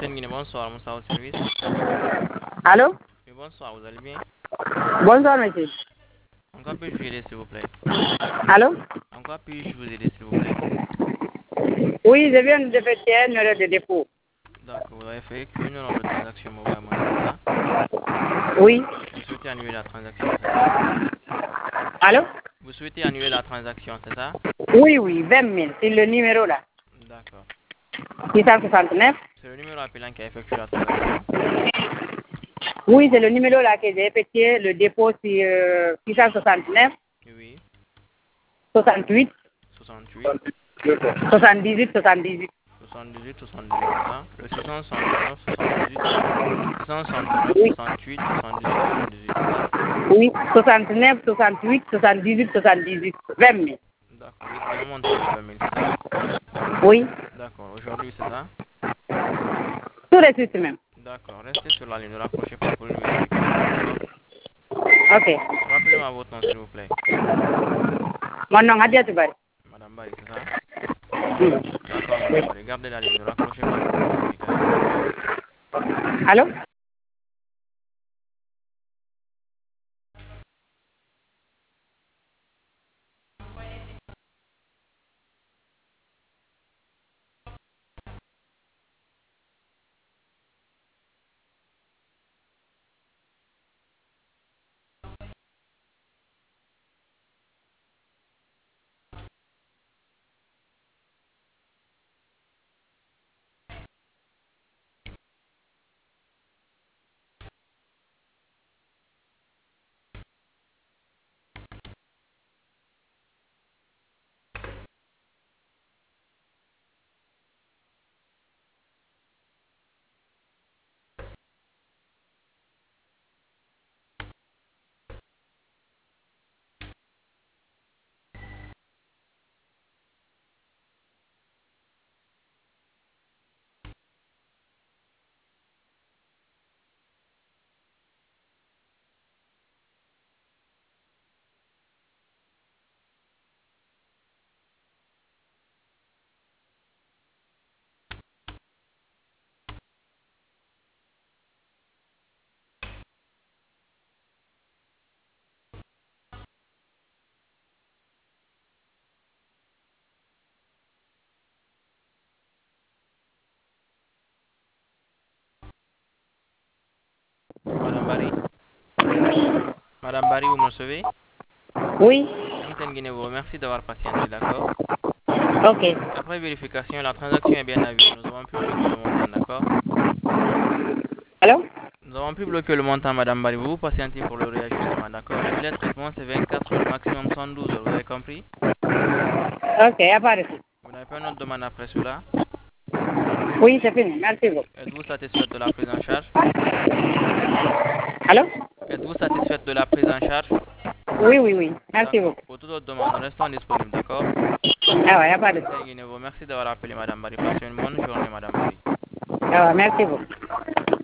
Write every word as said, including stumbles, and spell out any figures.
Antenne Guinée, bonsoir, Moussa au service. Allô? Oui, bonsoir, vous allez bien? Bonsoir, monsieur. En quoi puis-je vous aider, s'il vous plaît? Allô? En quoi puis-je vous aider, s'il vous plaît? Oui, je viens de faire une erreur de dépôt. D'accord, vous avez fait une erreur de transaction mobile money, c'est ça? Oui. Vous souhaitez annuler la transaction, c'est ça? Allô? Vous souhaitez annuler la transaction, c'est ça? Oui, oui, vingt mille, c'est le numéro là. D'accord. six cent soixante-neuf. C'est le numéro appelant qui a effectué la transaction? Oui, c'est le numéro là que j'ai effectué. Le dépôt, c'est euh, six cent soixante-neuf, Oui. soixante-huit, soixante-huit, soixante-dix-huit, soixante-dix-huit. soixante-dix-huit, soixante-dix-huit, c'est ça? Le six cent soixante-neuf, soixante-dix-huit, six cent soixante-neuf, Oui, soixante-huit, soixante-dix-huit, soixante-dix-huit, c'est ça? oui, soixante-neuf, soixante-huit, soixante-dix-huit, soixante-dix-huit, vingt mille. D'accord, oui, c'est un montant de vingt mille, c'est ça? Oui, D'accord, aujourd'hui, c'est ça? tout de suite même. D'accord, restez sur la ligne, ne raccrochez pas pour une vérification, d'accord? Ok. Rappelez-moi votre nom, s'il vous plaît. Mon nom, Adia Toubari. Madame Barry, c'est ça? Hmm. D'accord, Madame Barry, gardez la ligne, ne raccrochez pas pour une vérification, d'accord? Allô? Madame Barry? Madame Barry, vous me recevez? Oui. Antenne Guinée vous remercie d'avoir patienté, d'accord? Ok. Après vérification, la transaction est bien avisée. Nous avons pu bloquer le montant, d'accord? Allô? Nous avons pu bloquer le montant, Madame Barry. Vous vous patientez pour le réajustement, d'accord? Le délai de traitement, c'est vingt-quatre heures, maximum cent douze heures. Vous avez compris? Ok, à part ici. Vous n'avez pas une autre demande après cela? Oui, c'est fini. Merci beaucoup. Êtes-vous satisfaite de la prise en charge? Allô? Êtes-vous satisfaite de la prise en charge? Oui, oui, oui. Merci D'accord. beaucoup. Pour toute autre demande, nous restons disponibles, d'accord? Ah ouais, à part ici. Antenne Guinée vous remercie d'avoir appelé Madame Barry. Passez une bonne journée, Madame Barry. Ah ouais, merci beaucoup.